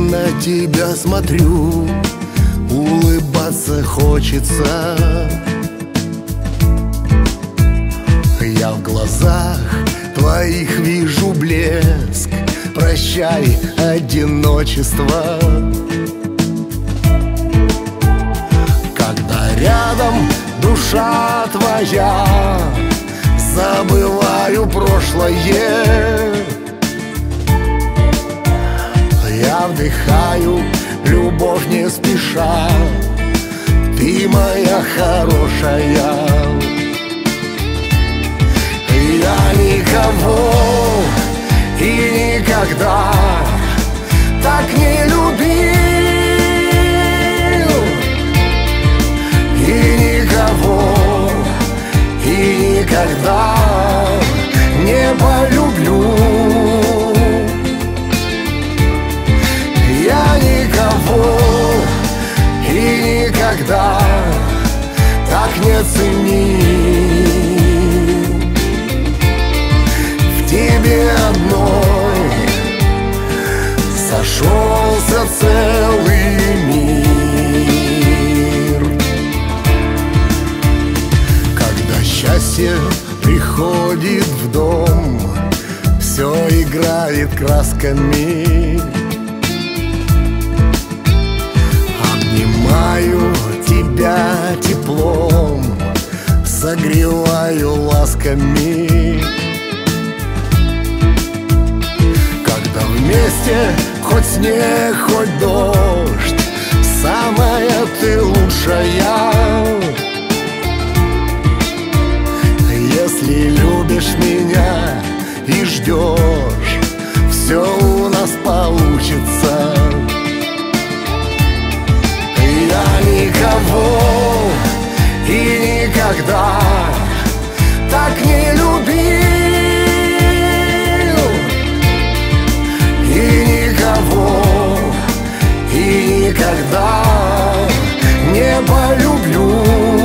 на тебя смотрю, улыбаться хочется. Я в глазах твоих вижу блеск. Прощай, одиночество. Когда рядом душа твоя, забываю прошлое. Я вдыхаю любовь не спеша. Ты моя хорошая. Я никого и никогда так не любил, и никого и никогда не полюблю. Я никого и никогда так не ценил. В тебе одной сошелся целый мир. Когда счастье приходит в дом, все играет красками. Обнимаю тебя теплом, согреваю ласками. Когда вместе хоть снег, хоть дождь, самая ты лучшая. Если любишь меня и ждешь, все у нас получится. Я никого и никогда так не любил, и никого и никогда не полюблю.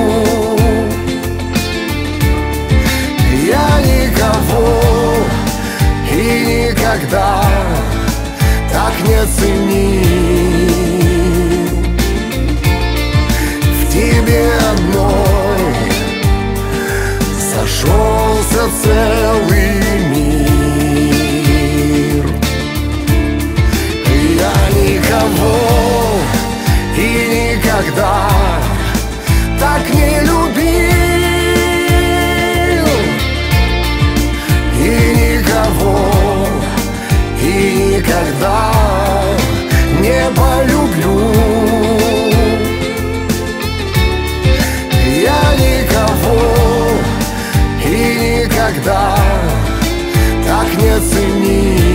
Я никого и никогда так не ценил. В тебе одной сошелся целый мир. Я никого и никогда так не любил, и никого и никогда не полюблю. Я никого и никогда так не ценил.